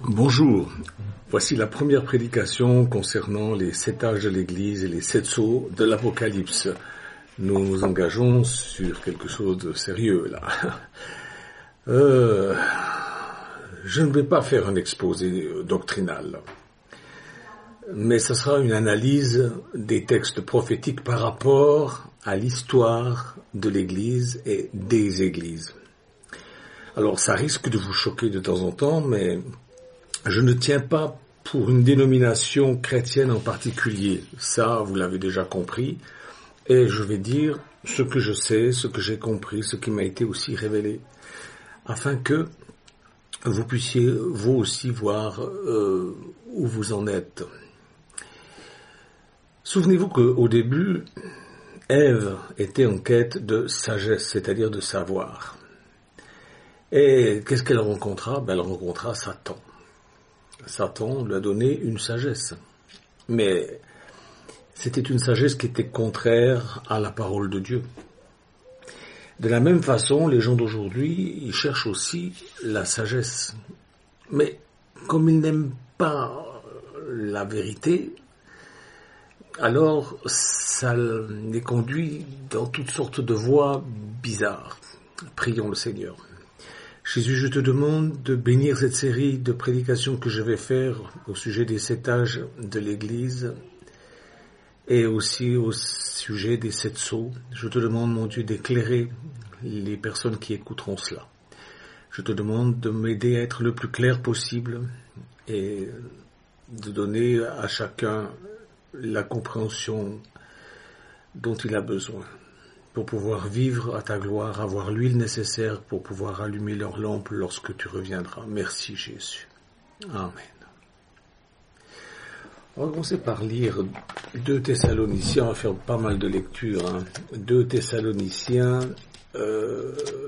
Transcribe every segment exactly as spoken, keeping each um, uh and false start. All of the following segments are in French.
Bonjour, voici la première prédication concernant les sept âges de l'Église et les sept sceaux de l'Apocalypse. Nous nous engageons sur quelque chose de sérieux là. Euh, je ne vais pas faire un exposé doctrinal, mais ce sera une analyse des textes prophétiques par rapport à l'histoire de l'Église et des Églises. Alors ça risque de vous choquer de temps en temps, mais je ne tiens pas pour une dénomination chrétienne en particulier. Ça, vous l'avez déjà compris. Et je vais dire ce que je sais, ce que j'ai compris, ce qui m'a été aussi révélé, afin que vous puissiez, vous aussi, voir euh, où vous en êtes. Souvenez-vous qu'au début, Ève était en quête de sagesse, c'est-à-dire de savoir. Et qu'est-ce qu'elle rencontra? Ben, elle rencontra Satan. Satan lui a donné une sagesse. Mais c'était une sagesse qui était contraire à la parole de Dieu. De la même façon, les gens d'aujourd'hui, ils cherchent aussi la sagesse. Mais comme ils n'aiment pas la vérité, alors ça les conduit dans toutes sortes de voies bizarres. Prions le Seigneur. Jésus, je te demande de bénir cette série de prédications que je vais faire au sujet des sept âges de l'Église et aussi au sujet des sept sceaux. Je te demande, mon Dieu, d'éclairer les personnes qui écouteront cela. Je te demande de m'aider à être le plus clair possible et de donner à chacun la compréhension dont il a besoin, pour pouvoir vivre à ta gloire, avoir l'huile nécessaire pour pouvoir allumer leur lampe lorsque tu reviendras. Merci Jésus. Amen. On va commencer par lire deux Thessaloniciens, on va faire pas mal de lectures. Hein. deux Thessaloniciens, euh,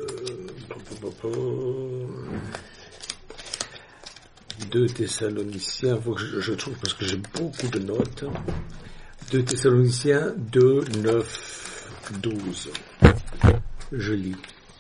deux Thessaloniciens, faut que je, je trouve parce que j'ai beaucoup de notes. deux Thessaloniciens deux, neuf, douze. Je lis.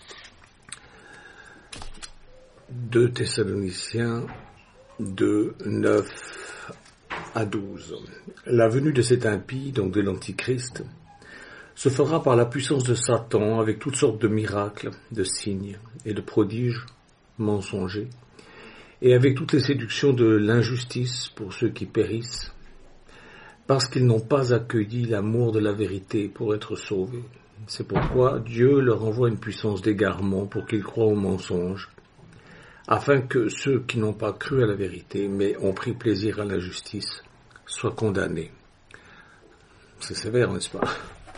deux Thessaloniciens deux, neuf à douze. La venue de cet impie, donc de l'Antichrist, se fera par la puissance de Satan avec toutes sortes de miracles, de signes et de prodiges mensongers, et avec toutes les séductions de l'injustice pour ceux qui périssent, parce qu'ils n'ont pas accueilli l'amour de la vérité pour être sauvés. C'est pourquoi Dieu leur envoie une puissance d'égarement pour qu'ils croient aux mensonges, afin que ceux qui n'ont pas cru à la vérité, mais ont pris plaisir à l'injustice, soient condamnés. C'est sévère, n'est-ce pas?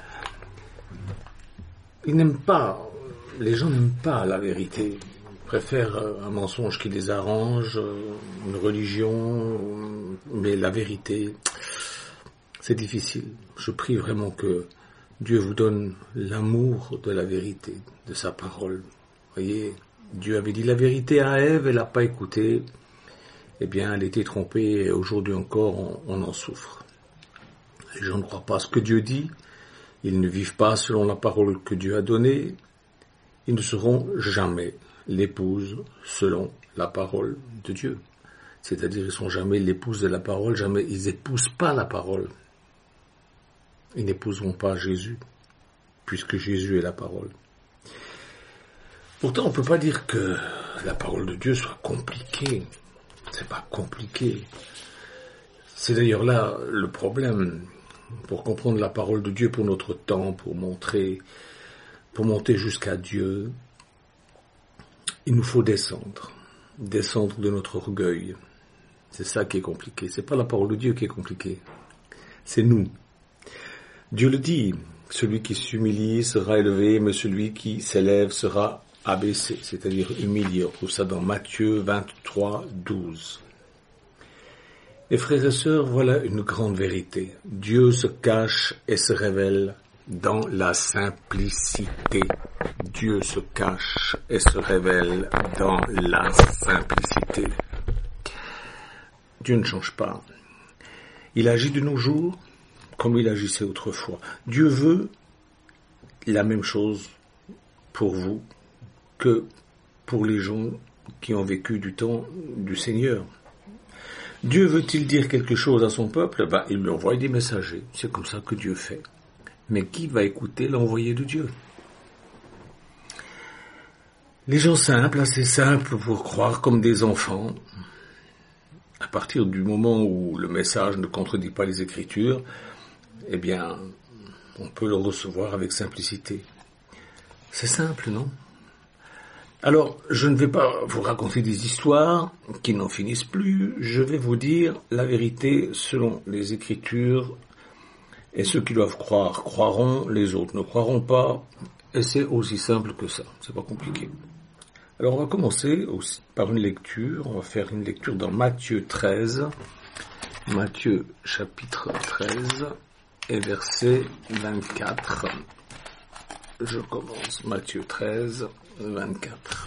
Ils n'aiment pas, les gens n'aiment pas la vérité. Ils préfèrent un mensonge qui les arrange, une religion, mais la vérité, c'est difficile. Je prie vraiment que Dieu vous donne l'amour de la vérité, de sa parole. Vous voyez, Dieu avait dit la vérité à Ève, elle n'a pas écouté. Eh bien, elle était trompée et aujourd'hui encore, on, on en souffre. Les gens ne croient pas à ce que Dieu dit. Ils ne vivent pas selon la parole que Dieu a donnée. Ils ne seront jamais l'épouse selon la parole de Dieu. C'est-à-dire, ils ne sont jamais l'épouse de la parole, jamais, ils n'épousent pas la parole. Ils n'épouseront pas Jésus, puisque Jésus est la parole. Pourtant, on ne peut pas dire que la parole de Dieu soit compliquée. C'est pas compliqué. C'est d'ailleurs là le problème. Pour comprendre la parole de Dieu pour notre temps, pour montrer, pour monter jusqu'à Dieu, il nous faut descendre. Descendre de notre orgueil. C'est ça qui est compliqué. C'est pas la parole de Dieu qui est compliquée. C'est nous. Dieu le dit, celui qui s'humilie sera élevé, mais celui qui s'élève sera abaissé, c'est-à-dire humilié. On trouve ça dans Matthieu vingt-trois, douze. Et frères et sœurs, voilà une grande vérité. Dieu se cache et se révèle dans la simplicité. Dieu se cache et se révèle dans la simplicité. Dieu ne change pas. Il agit de nos jours comme il agissait autrefois. Dieu veut la même chose pour vous que pour les gens qui ont vécu du temps du Seigneur. Dieu veut-il dire quelque chose à son peuple? Ben, il lui envoie des messagers. C'est comme ça que Dieu fait. Mais qui va écouter l'envoyé de Dieu? Les gens simples, assez simples pour croire comme des enfants, à partir du moment où le message ne contredit pas les Écritures, eh bien, on peut le recevoir avec simplicité. C'est simple, non? Alors, je ne vais pas vous raconter des histoires qui n'en finissent plus, je vais vous dire la vérité selon les Écritures, et ceux qui doivent croire croiront, les autres ne croiront pas, et c'est aussi simple que ça, c'est pas compliqué. Alors on va commencer aussi par une lecture, on va faire une lecture dans Matthieu treize, Matthieu chapitre treize et verset vingt-quatre. Je commence Matthieu treize, vingt-quatre.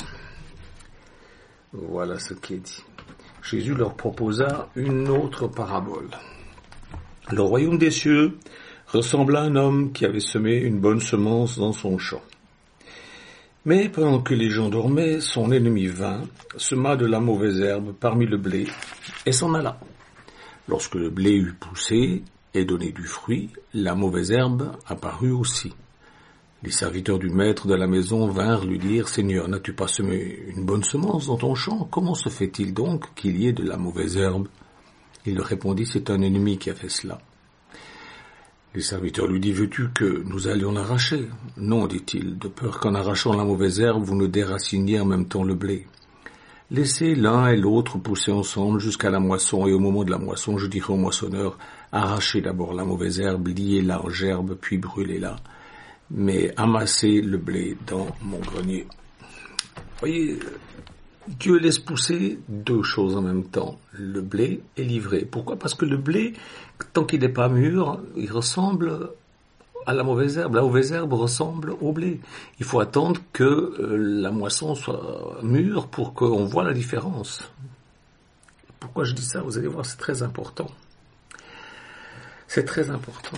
Voilà ce qui est dit. Jésus leur proposa une autre parabole. Le royaume des cieux ressemble à un homme qui avait semé une bonne semence dans son champ. Mais pendant que les gens dormaient, son ennemi vint, sema de la mauvaise herbe parmi le blé, et s'en alla. Lorsque le blé eut poussé et donné du fruit, la mauvaise herbe apparut aussi. Les serviteurs du maître de la maison vinrent lui dire, « Seigneur, n'as-tu pas semé une bonne semence dans ton champ? Comment se fait-il donc qu'il y ait de la mauvaise herbe ?» Il leur répondit, « C'est un ennemi qui a fait cela. » Les serviteurs lui dirent, « Veux-tu que nous allions l'arracher ?» ?»« Non, dit-il, de peur qu'en arrachant la mauvaise herbe, vous ne déraciniez en même temps le blé. Laissez l'un et l'autre pousser ensemble jusqu'à la moisson, et au moment de la moisson, je dirai au moissonneur, arrachez d'abord la mauvaise herbe, liez-la en gerbe, puis brûlez-la, mais amassez le blé dans mon grenier. » Voyez, Dieu laisse pousser deux choses en même temps, le blé et l'ivraie. Pourquoi? Parce que le blé, tant qu'il n'est pas mûr, il ressemble à la mauvaise herbe. La mauvaise herbe ressemble au blé. Il faut attendre que euh, la moisson soit mûre pour qu'on voit la différence. Pourquoi je dis ça? Vous allez voir, c'est très important. C'est très important.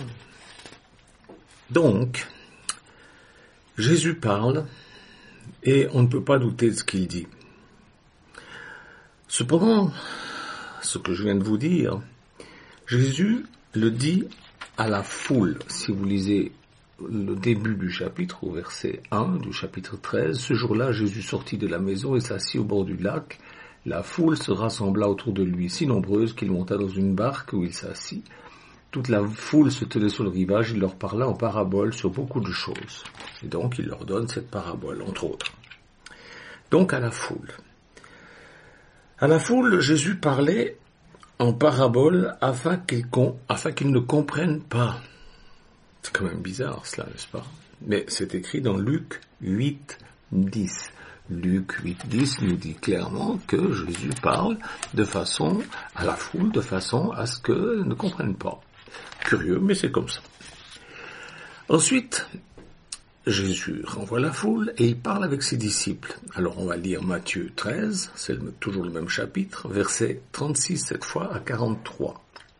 Donc, Jésus parle et on ne peut pas douter de ce qu'il dit. Cependant, ce que je viens de vous dire, Jésus le dit à la foule. Si vous lisez le début du chapitre, au verset un du chapitre treize, ce jour-là, Jésus sortit de la maison et s'assit au bord du lac. La foule se rassembla autour de lui, si nombreuse qu'il monta dans une barque où il s'assit. Toute la foule se tenait sur le rivage, il leur parla en parabole sur beaucoup de choses. Et donc, il leur donne cette parabole, entre autres. Donc, à la foule. À la foule, Jésus parlait en parabole afin qu'ils, con, afin qu'ils ne comprennent pas. C'est quand même bizarre cela, n'est-ce pas? Mais c'est écrit dans Luc huit, dix. Luc huit, dix nous dit clairement que Jésus parle de façon à la foule, de façon à ce qu'elle ne comprenne pas. Curieux, mais c'est comme ça. Ensuite, Jésus renvoie la foule et il parle avec ses disciples. Alors on va lire Matthieu treize, c'est le, toujours le même chapitre, verset trente-six cette fois à quarante-trois.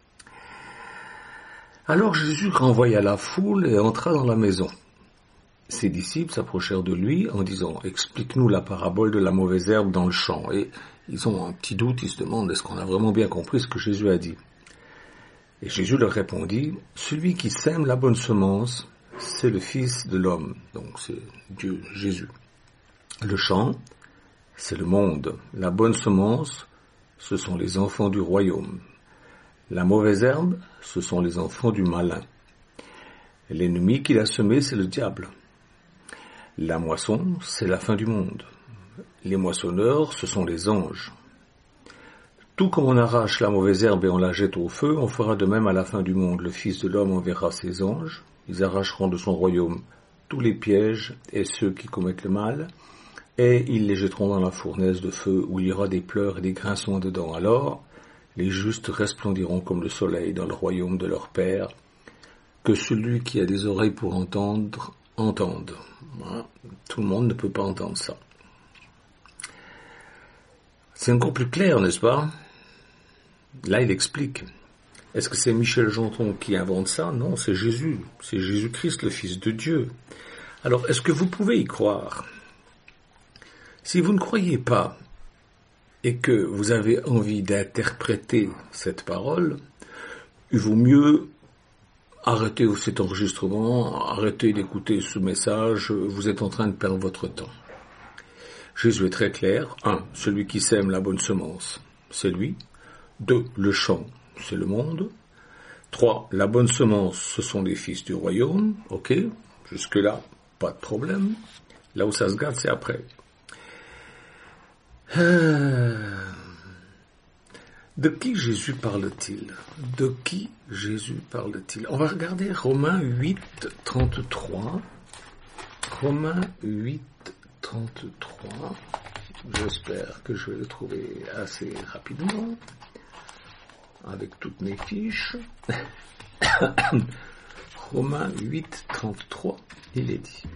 Alors Jésus renvoya la foule et entra dans la maison. Ses disciples s'approchèrent de lui en disant « Explique-nous la parabole de la mauvaise herbe dans le champ. » Et ils ont un petit doute, ils se demandent « Est-ce qu'on a vraiment bien compris ce que Jésus a dit ?» Et Jésus leur répondit « Celui qui sème la bonne semence, c'est le Fils de l'homme. » Donc c'est Dieu, Jésus. Le champ, c'est le monde. La bonne semence, ce sont les enfants du royaume. La mauvaise herbe, ce sont les enfants du malin. L'ennemi qui l'a semé, c'est le diable. La moisson, c'est la fin du monde. Les moissonneurs, ce sont les anges. Tout comme on arrache la mauvaise herbe et on la jette au feu, on fera de même à la fin du monde. Le Fils de l'homme enverra ses anges, ils arracheront de son royaume tous les pièges et ceux qui commettent le mal, et ils les jetteront dans la fournaise de feu où il y aura des pleurs et des grincements de dents. Alors, les justes resplendiront comme le soleil dans le royaume de leur Père. Que celui qui a des oreilles pour entendre, entende. Voilà. Tout le monde ne peut pas entendre ça. C'est encore plus clair, n'est-ce pas? Là, il explique. Est-ce que c'est Michel Janton qui invente ça? Non, c'est Jésus. C'est Jésus-Christ, le Fils de Dieu. Alors, est-ce que vous pouvez y croire? Si vous ne croyez pas, et que vous avez envie d'interpréter cette parole, il vaut mieux arrêter cet enregistrement, arrêter d'écouter ce message, vous êtes en train de perdre votre temps. Jésus est très clair. Un, celui qui sème la bonne semence, c'est lui. Deux, le champ, c'est le monde. Trois, la bonne semence, ce sont les fils du royaume. Ok, jusque-là, pas de problème. Là où ça se gâte, c'est après. Euh, de qui Jésus parle-t-il? De qui Jésus parle-t-il? On va regarder Romains huit, trente-trois. Romains huit, trente-trois. J'espère que je vais le trouver assez rapidement, avec toutes mes fiches. Romains huit, trente-trois, il est dit.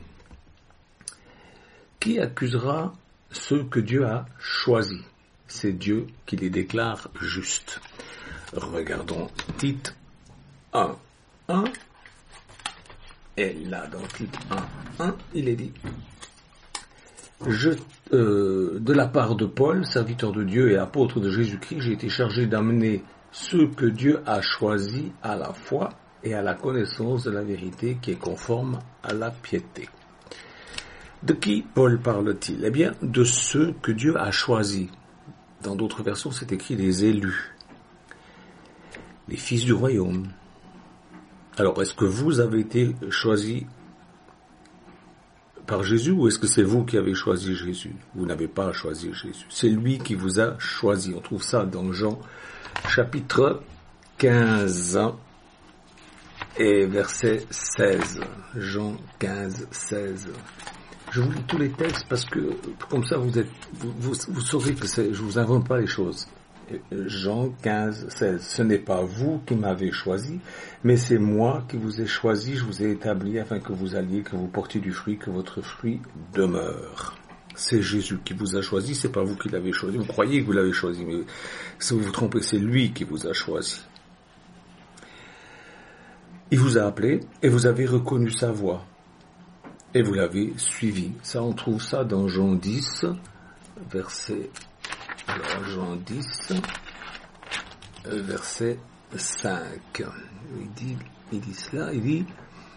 Qui accusera ceux que Dieu a choisis? C'est Dieu qui les déclare justes. Regardons Tite un, un. Et là, dans Tite un, un, il est dit. Je, euh, de la part de Paul, serviteur de Dieu et apôtre de Jésus-Christ, j'ai été chargé d'amener ceux que Dieu a choisis à la foi et à la connaissance de la vérité qui est conforme à la piété. De qui Paul parle-t-il? Eh bien, de ceux que Dieu a choisis. Dans d'autres versions, c'est écrit les élus, les fils du royaume. Alors, est-ce que vous avez été choisis par Jésus ou est-ce que c'est vous qui avez choisi Jésus? Vous n'avez pas choisi Jésus. C'est lui qui vous a choisi. On trouve ça dans Jean chapitre quinze et verset seize. Jean quinze, seize. Je vous lis tous les textes parce que comme ça vous êtes, vous, vous, vous saurez que c'est, je vous invente pas les choses. Jean quinze, seize. Ce n'est pas vous qui m'avez choisi, mais c'est moi qui vous ai choisi, je vous ai établi afin que vous alliez, que vous portiez du fruit, que votre fruit demeure. C'est Jésus qui vous a choisi, c'est pas vous qui l'avez choisi. Vous croyez que vous l'avez choisi, mais si vous vous trompez, c'est lui qui vous a choisi. Il vous a appelé et vous avez reconnu sa voix. Et vous l'avez suivi. Ça, on trouve ça dans Jean dix, verset, alors Jean dix, verset cinq. Il dit, il dit cela, il dit,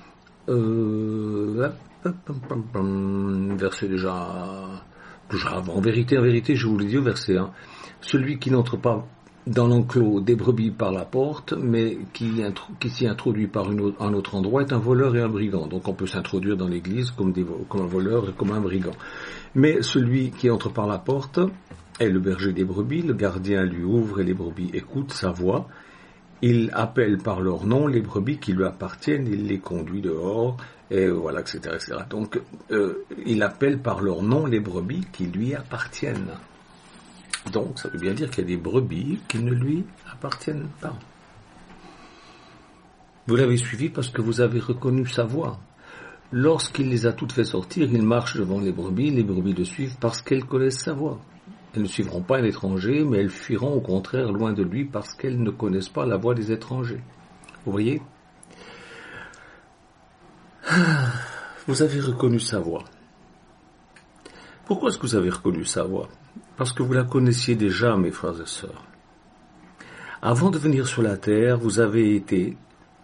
euh, verset déjà, déjà avant. En vérité, en vérité, je vous le dis au verset un. Celui qui n'entre pas dans l'enclos des brebis par la porte, mais qui, qui s'y introduit par une autre, un autre endroit, est un voleur et un brigand. Donc on peut s'introduire dans l'église comme, des, comme un voleur et comme un brigand. Mais celui qui entre par la porte est le berger des brebis, le gardien lui ouvre et les brebis écoutent sa voix. Il appelle par leur nom les brebis qui lui appartiennent, il les conduit dehors, et voilà, et cetera, et cetera. Donc euh, il appelle par leur nom les brebis qui lui appartiennent. Donc, ça veut bien dire qu'il y a des brebis qui ne lui appartiennent pas. Vous l'avez suivi parce que vous avez reconnu sa voix. Lorsqu'il les a toutes fait sortir, il marche devant les brebis, les brebis le suivent parce qu'elles connaissent sa voix. Elles ne suivront pas un étranger, mais elles fuiront au contraire loin de lui parce qu'elles ne connaissent pas la voix des étrangers. Vous voyez ? Vous avez reconnu sa voix. Pourquoi est-ce que vous avez reconnu sa voix ? Parce que vous la connaissiez déjà, mes frères et sœurs. Avant de venir sur la terre, vous avez été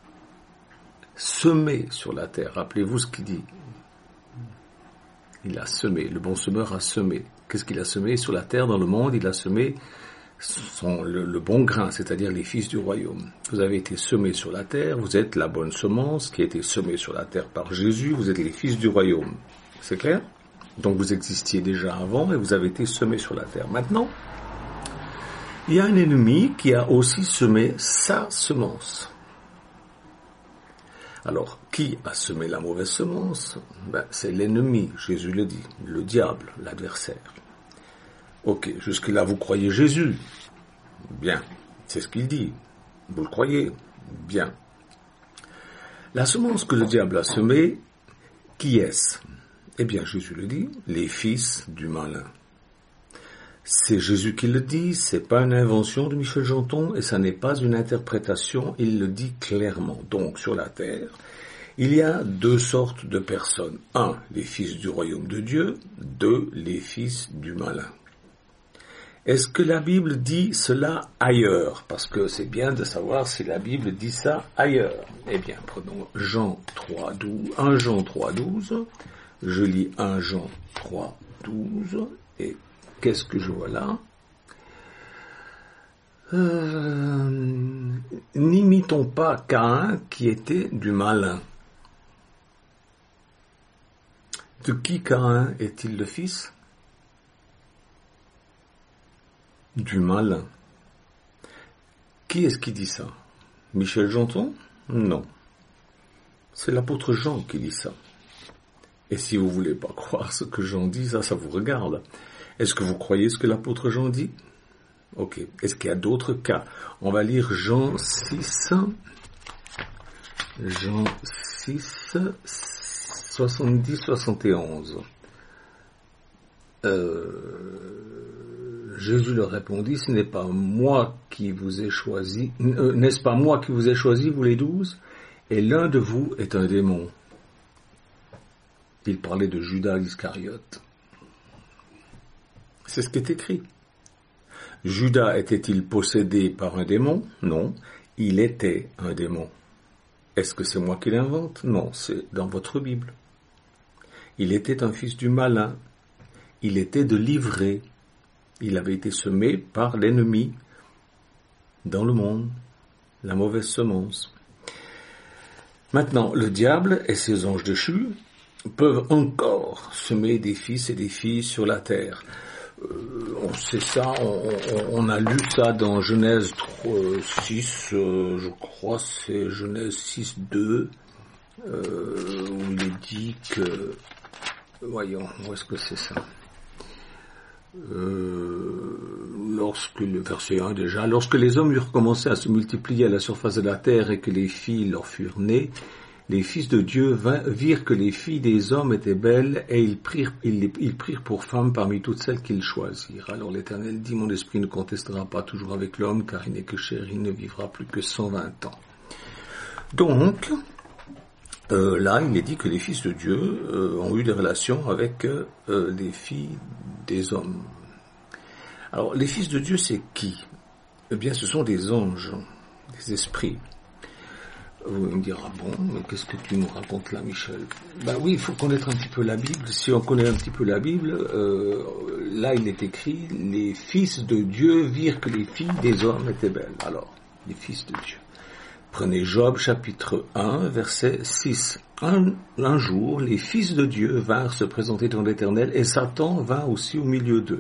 semés sur la terre. Rappelez-vous ce qu'il dit. Il a semé, le bon semeur a semé. Qu'est-ce qu'il a semé sur la terre, dans le monde? Il a semé son, le, le bon grain, c'est-à-dire les fils du royaume. Vous avez été semés sur la terre, vous êtes la bonne semence qui a été semée sur la terre par Jésus, vous êtes les fils du royaume. C'est clair? Donc vous existiez déjà avant et vous avez été semés sur la terre. Maintenant, il y a un ennemi qui a aussi semé sa semence. Alors, qui a semé la mauvaise semence? Ben, c'est l'ennemi, Jésus le dit, le diable, l'adversaire. Ok, jusque-là vous croyez Jésus? Bien, c'est ce qu'il dit. Vous le croyez? Bien. La semence que le diable a semée, qui est-ce? Eh bien, Jésus le dit, les fils du malin. C'est Jésus qui le dit, c'est pas une invention de Michel Janton et ça n'est pas une interprétation, il le dit clairement. Donc, sur la terre, il y a deux sortes de personnes. Un, les fils du royaume de Dieu. Deux, les fils du malin. Est-ce que la Bible dit cela ailleurs? Parce que c'est bien de savoir si la Bible dit ça ailleurs. Eh bien, prenons Jean trois, douze, un Jean trois, douze. Je lis un Jean trois, douze. Et qu'est-ce que je vois là? euh, N'imitons pas Caïn qui était du malin. De qui Caïn est-il le fils? Du malin. Qui est-ce qui dit ça? Michel Janton? Non. C'est l'apôtre Jean qui dit ça. Et si vous voulez pas croire ce que Jean dit, ça, ça vous regarde. Est-ce que vous croyez ce que l'apôtre Jean dit? Ok. Est-ce qu'il y a d'autres cas? On va lire Jean six. Jean six, soixante-dix, soixante et onze. Euh... Jésus leur répondit, ce n'est pas moi qui vous ai choisi, euh, n'est-ce pas moi qui vous ai choisi, vous les douze, et l'un de vous est un démon. Il parlait de Judas l'Iscariote. C'est ce qui est écrit. Judas était-il possédé par un démon? Non, il était un démon. Est-ce que c'est moi qui l'invente? Non, c'est dans votre Bible. Il était un fils du malin. Il était de l'ivraie. Il avait été semé par l'ennemi dans le monde, la mauvaise semence. Maintenant, le diable et ses anges déchus peuvent encore semer des fils et des filles sur la terre. Euh, on sait ça, on, on, on a lu ça dans Genèse six, euh, je crois c'est Genèse six, deux, euh, où il est dit que... Voyons, où est-ce que c'est ça? Euh, lorsque le verset un déjà, lorsque les hommes eurent commencé à se multiplier à la surface de la terre et que les filles leur furent nées, les fils de Dieu vinrent, virent que les filles des hommes étaient belles et ils prirent, ils, ils prirent pour femmes parmi toutes celles qu'ils choisirent. Alors l'Éternel dit, mon esprit ne contestera pas toujours avec l'homme car il n'est que chair, il ne vivra plus que cent vingt ans. Donc, Euh, là, il est dit que les fils de Dieu euh, ont eu des relations avec euh, les filles des hommes. Alors, les fils de Dieu, c'est qui? Eh bien, ce sont des anges, des esprits. Vous me direz, ah bon, mais qu'est-ce que tu nous racontes là, Michel? Ben oui, il faut connaître un petit peu la Bible. Si on connaît un petit peu la Bible, euh, là, il est écrit, les fils de Dieu virent que les filles des hommes étaient belles. Alors, les fils de Dieu. Prenez Job chapitre un, verset six. Un, un jour, les fils de Dieu vinrent se présenter devant l'Éternel et Satan vint aussi au milieu d'eux.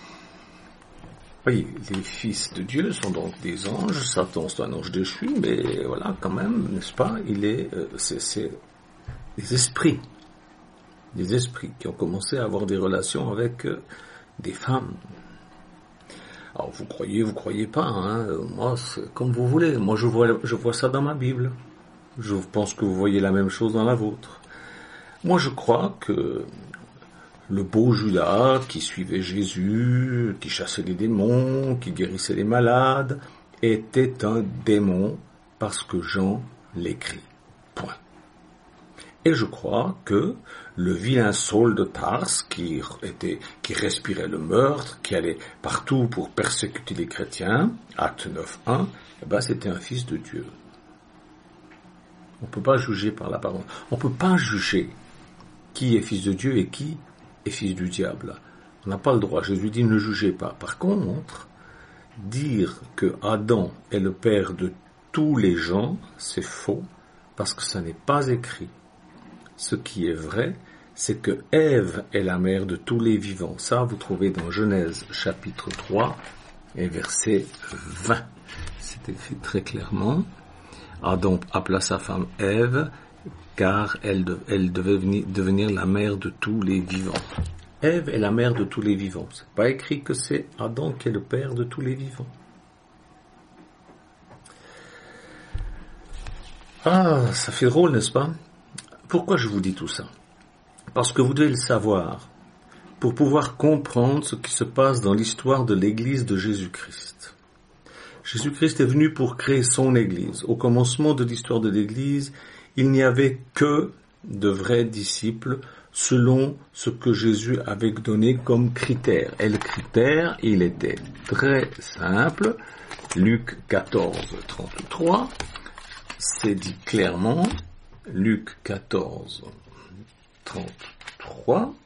Voyez, les fils de Dieu sont donc des anges, Satan c'est un ange déchu, mais voilà, quand même, n'est-ce pas, il est, euh, c'est, c'est des esprits, des esprits qui ont commencé à avoir des relations avec euh, des femmes. Alors, vous croyez, vous croyez pas, hein, moi, c'est comme vous voulez. Moi, je vois, je vois ça dans ma Bible. Je pense que vous voyez la même chose dans la vôtre. Moi, je crois que le beau Judas, qui suivait Jésus, qui chassait les démons, qui guérissait les malades, était un démon parce que Jean l'écrit. Point. Et je crois que le vilain Saul de Tarse, qui était, qui respirait le meurtre, qui allait partout pour persécuter les chrétiens, acte neuf, un, eh ben, c'était un fils de Dieu. On ne peut pas juger par la parole. On ne peut pas juger qui est fils de Dieu et qui est fils du diable. On n'a pas le droit. Jésus dit ne jugez pas. Par contre, dire que Adam est le père de tous les gens, c'est faux, parce que ça n'est pas écrit. Ce qui est vrai, c'est que Ève est la mère de tous les vivants. Ça, vous trouvez dans Genèse chapitre trois et verset vingt. C'est écrit très clairement. Adam appela sa femme Ève, car elle, de, elle devait venir, devenir la mère de tous les vivants. Ève est la mère de tous les vivants. C'est pas écrit que c'est Adam qui est le père de tous les vivants. Ah, ça fait drôle, n'est-ce pas? Pourquoi je vous dis tout ça? Parce que vous devez le savoir, pour pouvoir comprendre ce qui se passe dans l'histoire de l'Église de Jésus-Christ. Jésus-Christ est venu pour créer son Église. Au commencement de l'histoire de l'Église, il n'y avait que de vrais disciples, selon ce que Jésus avait donné comme critère. Et le critère, il était très simple. Luc quatorze, trente-trois, c'est dit clairement, Luc quatorze, trente-trois,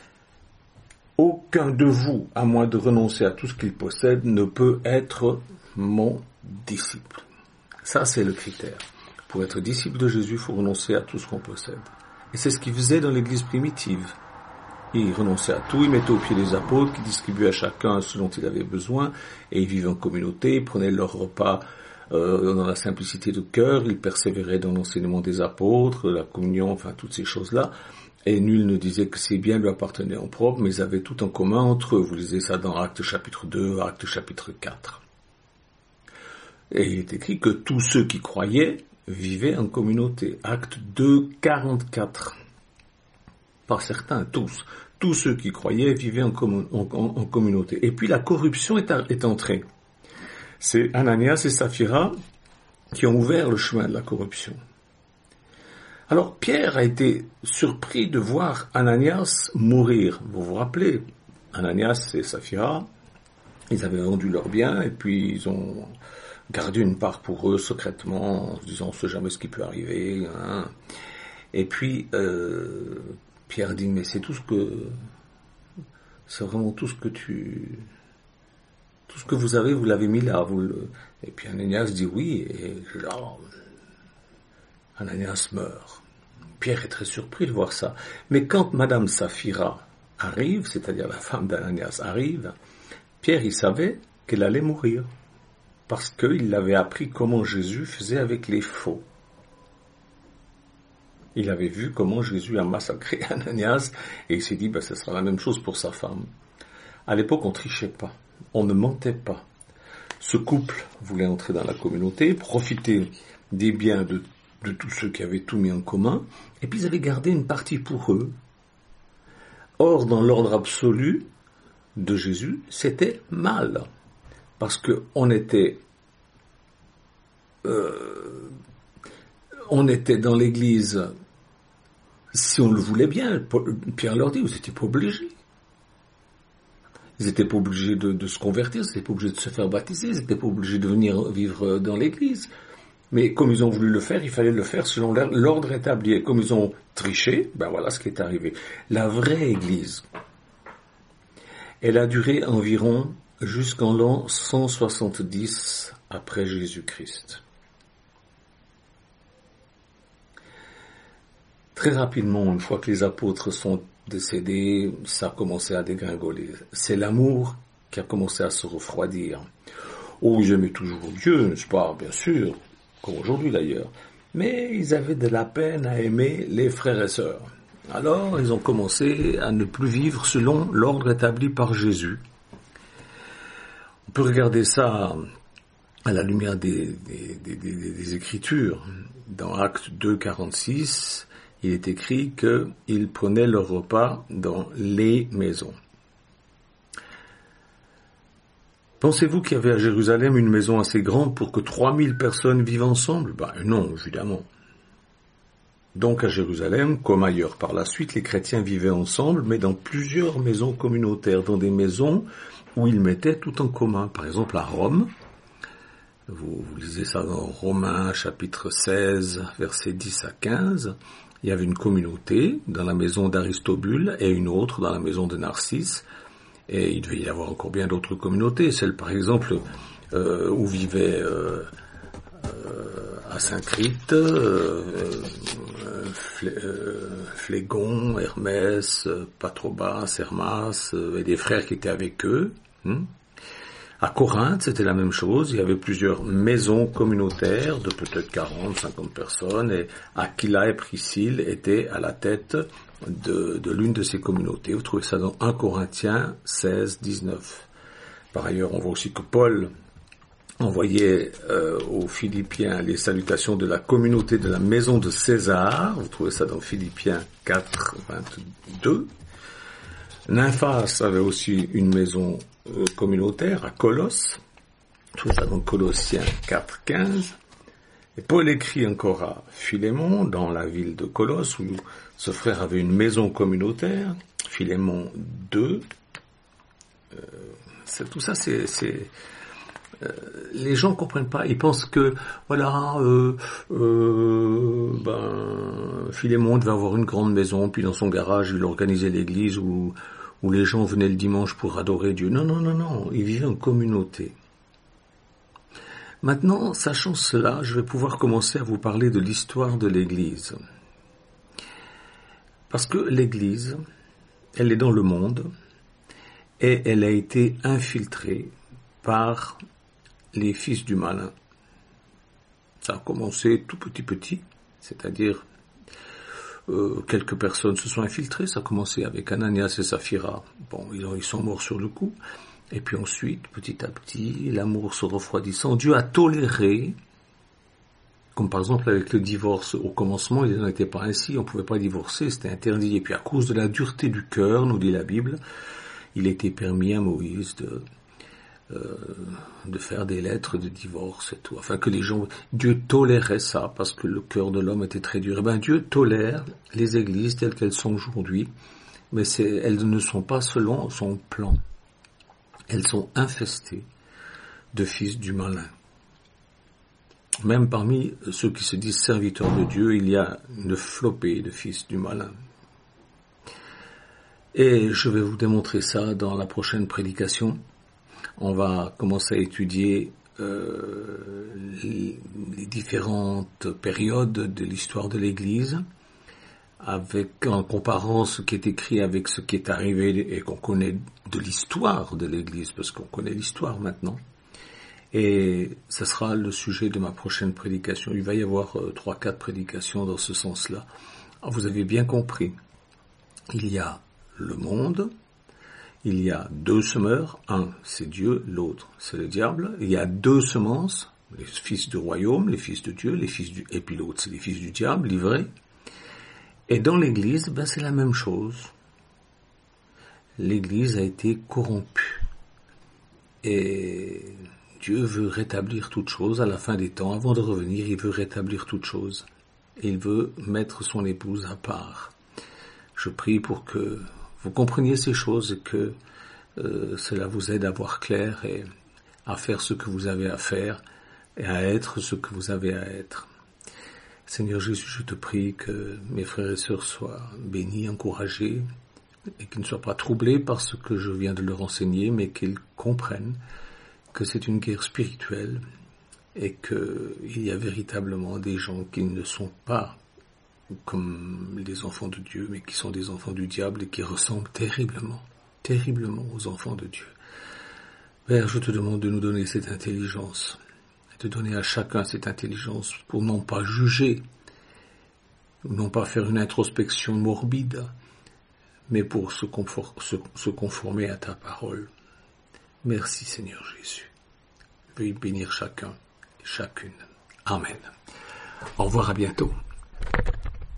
aucun de vous, à moins de renoncer à tout ce qu'il possède, ne peut être mon disciple. Ça, c'est le critère. Pour être disciple de Jésus, il faut renoncer à tout ce qu'on possède. Et c'est ce qu'il faisait dans l'église primitive. Il renonçait à tout, il mettait au pied des apôtres qui distribuaient à chacun ce dont il avait besoin, et ils vivaient en communauté, ils prenaient leur repas euh, dans la simplicité de cœur, ils persévéraient dans l'enseignement des apôtres, la communion, enfin toutes ces choses-là. Et nul ne disait que ses biens lui appartenaient en propre, mais ils avaient tout en commun entre eux. Vous lisez ça dans Actes chapitre deux, Actes chapitre quatre. Et il est écrit que tous ceux qui croyaient vivaient en communauté. Acte deux, quarante-quatre. Pas certains, tous. Tous ceux qui croyaient vivaient en, commun, en, en, en communauté. Et puis la corruption est, à, est entrée. C'est Ananias et Saphira qui ont ouvert le chemin de la corruption. Alors Pierre a été surpris de voir Ananias mourir. Vous vous rappelez, Ananias et Saphira, ils avaient vendu leurs biens et puis ils ont gardé une part pour eux secrètement, en se disant on ne sait jamais ce qui peut arriver. Hein. Et puis euh, Pierre dit mais c'est tout ce que, c'est vraiment tout ce que tu, tout ce que vous avez, vous l'avez mis là. Vous le... Et puis Ananias dit oui et là, Ananias meurt. Pierre est très surpris de voir ça. Mais quand Madame Saphira arrive, c'est-à-dire la femme d'Ananias arrive, Pierre, il savait qu'elle allait mourir. Parce qu'il l'avait appris comment Jésus faisait avec les faux. Il avait vu comment Jésus a massacré Ananias et il s'est dit, ben, ce sera la même chose pour sa femme. À l'époque, on trichait pas. On ne mentait pas. Ce couple voulait entrer dans la communauté, profiter des biens de de tous ceux qui avaient tout mis en commun, et puis ils avaient gardé une partie pour eux. Or, dans l'ordre absolu de Jésus, c'était mal, parce que on était, euh, on était dans l'église, si on le voulait bien. Pierre leur dit, vous n'étiez pas obligés. Ils n'étaient pas obligés de, de se convertir, ils n'étaient pas obligés de se faire baptiser, ils n'étaient pas obligés de venir vivre dans l'église. Mais comme ils ont voulu le faire, il fallait le faire selon l'ordre établi. Et comme ils ont triché, ben voilà ce qui est arrivé. La vraie Église, elle a duré environ jusqu'en l'an cent soixante-dix après Jésus-Christ. Très rapidement, une fois que les apôtres sont décédés, ça a commencé à dégringoler. C'est l'amour qui a commencé à se refroidir. Oh, ils aimaient toujours Dieu, n'est-ce pas, bien sûr, comme aujourd'hui d'ailleurs, mais ils avaient de la peine à aimer les frères et sœurs. Alors, ils ont commencé à ne plus vivre selon l'ordre établi par Jésus. On peut regarder ça à la lumière des, des, des, des, des Écritures. Dans Actes deux, quarante-six, il est écrit qu'ils prenaient leur repas dans les maisons. Pensez-vous qu'il y avait à Jérusalem une maison assez grande pour que trois mille personnes vivent ensemble? Ben non, évidemment. Donc à Jérusalem, comme ailleurs par la suite, les chrétiens vivaient ensemble, mais dans plusieurs maisons communautaires, dans des maisons où ils mettaient tout en commun. Par exemple à Rome, vous, vous lisez ça dans Romains chapitre seize, versets dix à quinze, il y avait une communauté dans la maison d'Aristobule et une autre dans la maison de Narcisse. Et il devait y avoir encore bien d'autres communautés, celle par exemple euh, où vivait euh, euh, à Saint-Crite, euh, euh, Phlégon, Hermès, Patrobas, Hermas, euh, et des frères qui étaient avec eux. Hein. À Corinthe, c'était la même chose, il y avait plusieurs maisons communautaires de peut-être quarante, cinquante personnes, et Aquila et Priscille étaient à la tête de, de l'une de ces communautés. Vous trouvez ça dans un Corinthiens seize, dix-neuf. Par ailleurs, on voit aussi que Paul envoyait euh, aux Philippiens les salutations de la communauté de la maison de César. Vous trouvez ça dans Philippiens quatre, vingt-deux. Nymphas avait aussi une maison euh, communautaire à Colosse. Vous trouvez ça dans Colossiens quatre, quinze. Et Paul écrit encore à Philémon, dans la ville de Colosse, où ce frère avait une maison communautaire, Philémon deux. Euh, c'est, tout ça, c'est... c'est euh, les gens comprennent pas, ils pensent que, voilà, euh, euh, ben, Philémon devait avoir une grande maison, puis dans son garage, il organisait l'église où, où les gens venaient le dimanche pour adorer Dieu. Non, non, non, non, il vivait en communauté. Maintenant, sachant cela, je vais pouvoir commencer à vous parler de l'histoire de l'Église. Parce que l'Église, elle est dans le monde et elle a été infiltrée par les fils du malin. Ça a commencé tout petit petit, c'est-à-dire euh, quelques personnes se sont infiltrées. Ça a commencé avec Ananias et Saphira. Bon, ils, ont, ils sont morts sur le coup. Et puis ensuite, petit à petit, l'amour se refroidissant, Dieu a toléré, comme par exemple avec le divorce. Au commencement, il n'en était pas ainsi, on ne pouvait pas divorcer, c'était interdit. Et puis à cause de la dureté du cœur, nous dit la Bible, il était permis à Moïse de, euh, de faire des lettres de divorce et tout. Enfin que les gens, Dieu tolérait ça, parce que le cœur de l'homme était très dur. Et bien Dieu tolère les églises telles qu'elles sont aujourd'hui, mais c'est, elles ne sont pas selon son plan. Elles sont infestées de fils du malin. Même parmi ceux qui se disent serviteurs de Dieu, il y a une flopée de fils du malin. Et je vais vous démontrer ça dans la prochaine prédication. On va commencer à étudier euh, les, les différentes périodes de l'histoire de l'Église, avec, en comparant ce qui est écrit avec ce qui est arrivé et qu'on connaît de l'histoire de l'Église, parce qu'on connaît l'histoire maintenant. Et ce sera le sujet de ma prochaine prédication. Il va y avoir trois, euh, quatre prédications dans ce sens-là. Alors, vous avez bien compris. Il y a le monde, il y a deux semeurs. Un, c'est Dieu, l'autre, c'est le diable. Il y a deux semences, les fils du royaume, les fils de Dieu, les fils du, et puis l'autre, c'est les fils du diable, livrés. Et dans l'Église, ben c'est la même chose. L'Église a été corrompue. Et Dieu veut rétablir toute chose à la fin des temps. Avant de revenir, il veut rétablir toute chose. Et il veut mettre son épouse à part. Je prie pour que vous compreniez ces choses et que euh, cela vous aide à voir clair et à faire ce que vous avez à faire et à être ce que vous avez à être. Seigneur Jésus, je te prie que mes frères et sœurs soient bénis, encouragés, et qu'ils ne soient pas troublés par ce que je viens de leur enseigner, mais qu'ils comprennent que c'est une guerre spirituelle et qu'il y a véritablement des gens qui ne sont pas comme les enfants de Dieu, mais qui sont des enfants du diable et qui ressemblent terriblement, terriblement aux enfants de Dieu. Père, je te demande de nous donner cette intelligence, de donner à chacun cette intelligence pour non pas juger, non pas faire une introspection morbide, mais pour se, confort, se, se conformer à ta parole. Merci Seigneur Jésus. Veuille bénir chacun et chacune. Amen. Au revoir, à bientôt.